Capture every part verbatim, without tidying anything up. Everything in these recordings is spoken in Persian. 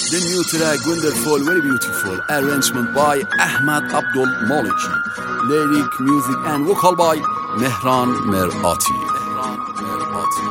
The new track, wonderful, very beautiful. Arrangement by Ahmad Abdul Maliki. Lyric, music and vocal by Mehran Merati. Mehran Merati.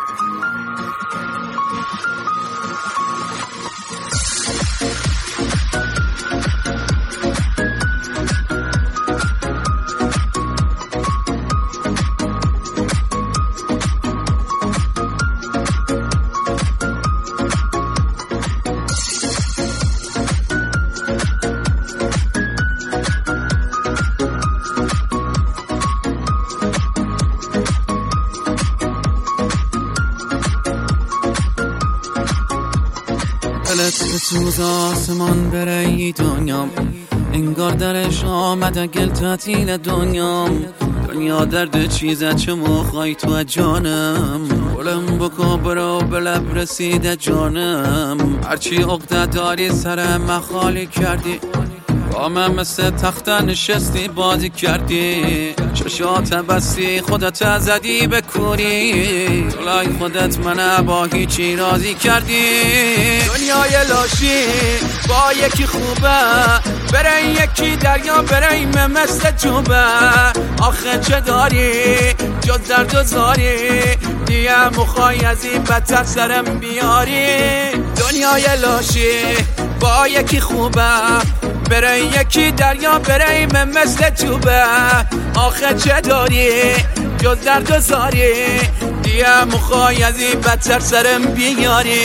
دلت بسوز آسمان بره ای دنیام، انگار درش آمده گل تعطیل دنیام. دنیا درد چیزه چه موخوای تو جانم، گلم بکن برو به لب رسیده جانم. هرچی عقده داری سر من خالی کردی، با من مثل تخت نشستی بازی کردی. چشات بستی خودت زدی به کوری، جلای خودت من با هیچی راضی کردی. دنیای لاشی با یکی خوبه، بره یکی دریا بره مثل جوبه. آخه چه داری جز درد و زاری، دیگه مخوای از این بدتر سرم بیاری. دنیای لاشی با یکی خوبه، بره یکی دریا بره مثل جوبه. آخه چه داری جز درد و زاری، دیگه مخوای از این بدتر سرم بیاری.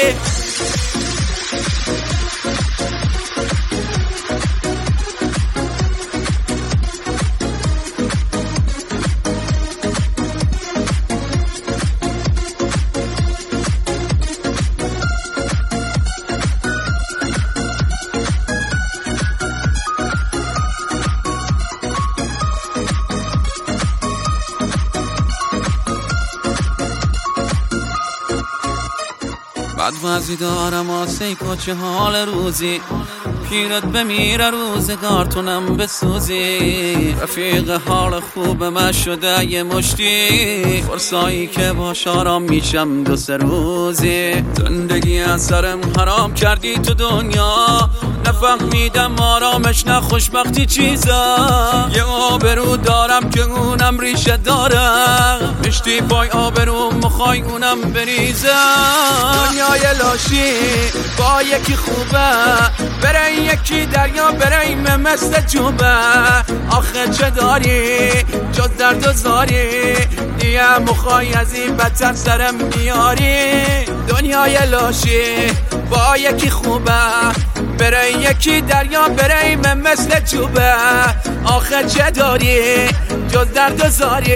بد وضعی دارم آسه کچه حال روزی، پیرت بمیره روزگار تونم بسوزی. رفیق حال خوب من شده یه مشتی، فرصایی که باش آرام میشم دو سه روزی. زندگی از سرم حرام کردی تو دنیا، نفهمیدم آرامش نه خوشبختی چیزا. یه آبرو دارم که اونم ریشه دارم، مشتی پای آبرو مخوای اونم بریزم. دنیای لاشی با یکی خوبه، بره یکی دریا بره مثل جوبه. آخه چه داری جز درد و زاری، دیگه مخوای از این بدتر سرم بیاری. دنیای لاشی با یکی خوبه، بره یکی دریا بره مثل جوبه. آخه چه داری جز درد و زاری.